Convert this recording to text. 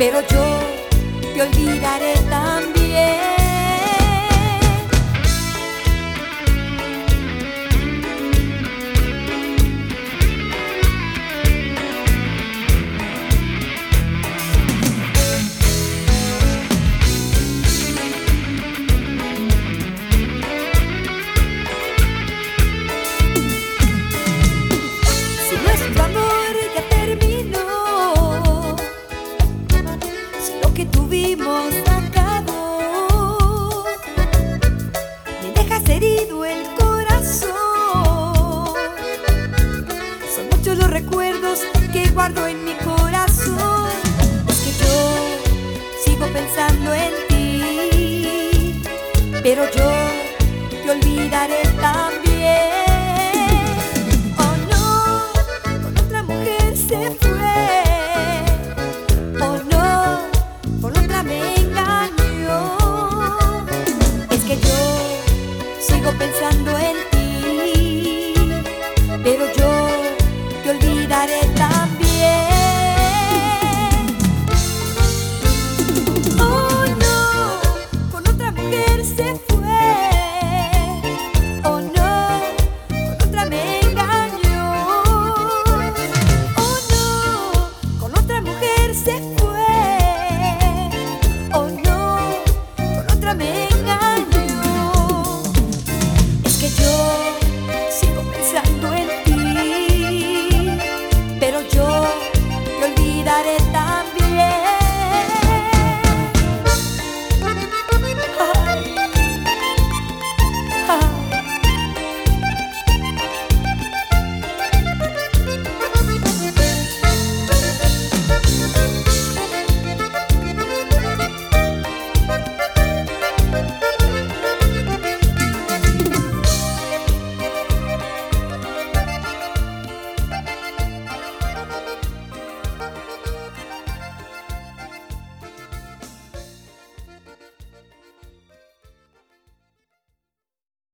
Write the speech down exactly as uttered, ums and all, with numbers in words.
pero yo te olvidaré también. Si nuestro amor ya terminó, si lo que tuvimos acabó, me dejas herido el corazón. Son muchos los recuerdos que guardo en mi corazón. Es que yo sigo pensando en ti, pero yo te olvidaré también. Oh no, con otra mujer se fue. Oh no, con otra me engañó. Es que yo sigo pensando en ti, pero yo te olvidaré también. Oh no, con otra mujer se fue. Oh no, con otra me engañó. Oh no, con otra mujer se fue.